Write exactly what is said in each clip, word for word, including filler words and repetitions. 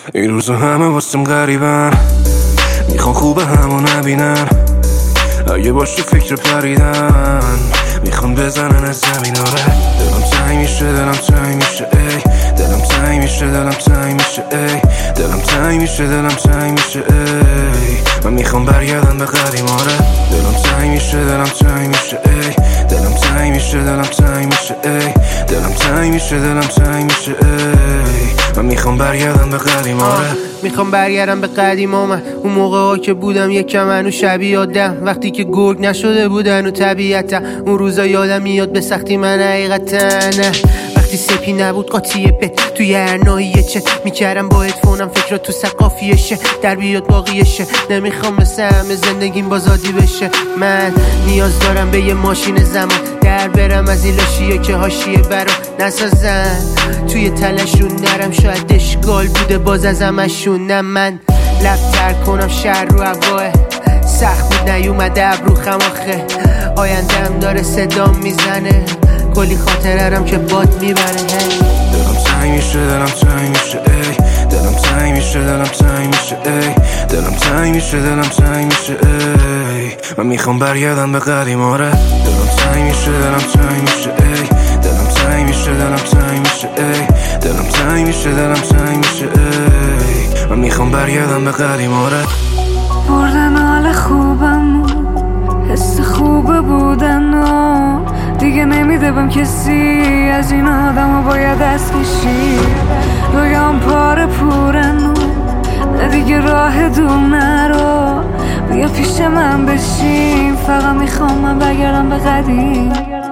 این روزا همه واسم غریبن، میخوان خوبه همو نبینن، اگه باش تو فکر پریدن میخوان بزنن از زمین. آره دلم تنگ میشه، دلم تنگ میشه، ای دلم تنگ میشه، دلم تنگ میشه، ای دلم تنگ میشه، دلم تنگ میشه، ای من میخوام برگردم به قدیم. آره دلم تنگ میشه، دلم تنگ میشه، ای دلم تنگ میشه، دلم تنگ میشه، ای دلم تنگ میشه، دلم تنگ میشه، ای من میخوام برگردم به قدیم. آره میخوام برگردم به قدیم. من اون موقع ها که بودم یکم منو شبیه آدم، وقتی که گرگ نشده بودن و طبیعتا اون روزا یادم میاد به سختی من حقیقتا. وقتی سپی نبود قاطی بت توی هر ناحیه چه میکردم با هدفونم فکرات تو سقافیشه در بیاد باقیشه. نمیخوام مثل همه زندگیم بازادی بشه، من نیاز دارم به یه ماشین زمان در برم از این لاشیه که حاشیه برام نسازن، توی تلشون نرم شاید اشکال بوده باز از همشون. نه من لبتر کنم شهر رو هواه سخت بود نیومده ابرو خماخه، آیندهم داره صدام میزنه کلی خاطرم که باد میبره. دلم تنگ میشه، دلم تنگ میشه، ای دلم تنگ میشه، دلم تنگ میشه، ای دلم تنگ میشه، دلم تنگ میشه، ای من میخوام برگردم به قدیم. آره دلم تنگ میشه، دلم تنگ میشه، ای دلم تنگ میشه، دلم تنگ میشه، ای دلم تنگ میشه، دلم تنگ میشه، ای من میخوام برگردم به قدیم. آره بردن حال خوبم، حس خوب بودن و دیگه نمیده بهم کسی، از این آدم ها باید دست کشی. رویام پاره پورن و نه دیگه راه دور نرو، بیا پیش من بشین، فقط میخوام من برگردم به قدیم.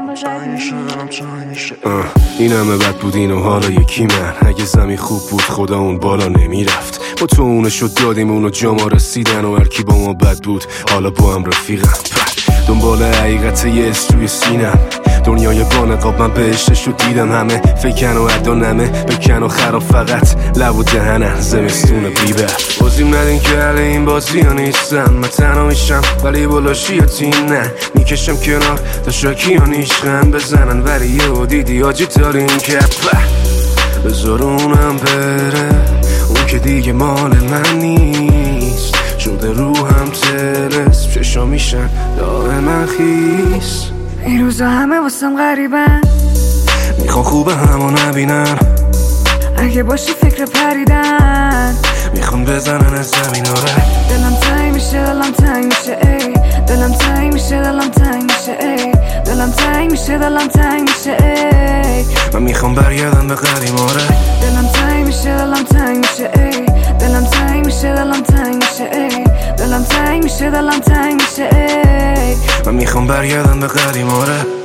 این همه بد بود اینو حالا یکی من، اگه زمین خوب بود خدا اون بالا نمیرفت، با تو اونشو دادیم اونو جا ما رسیدن و هرکی با ما بد بود حالا با هم رفیقم. دنبال حقیقت یه اس توی سینم، دنیای بانقاب من بهشتشو دیدم، همه فکن و عدا نمه بکن و خراب فقط لب و دهنن زمستون بیبه. بازیم ندین که حل این بازی ها نیستم، من تنها میشم ولی بلاشی یا تیم نه میکشم کنار تا شاکی ها نیشن بزنن، ولی یه و دیدی آجی تارین که بذار اونم بره، اون که دیگه مال من نیست، شده روحم تلس چشا میشن داره من خیس. این روزا همه واسم غریبن، میخوان خوبه همو نبینن، اگه باشی فکر پریدن میخوان بزنن از زمین. آره دلم تنگ میشه، دلم تنگ میشه، ای دلم تنگ میشه، دلم تنگ میشه، ای دلم تنگ میشه، دلم تنگ میشه، ای من میخوام برگردم به قدیم. آره دلم تنگ میشه، دلم تنگ میشه، ای دلم تنگ میشه، دلم تنگ میشه، ای دلم تنگ میشه، دلم تنگ میشه، ای من میخوام برگردم به قدیم. آره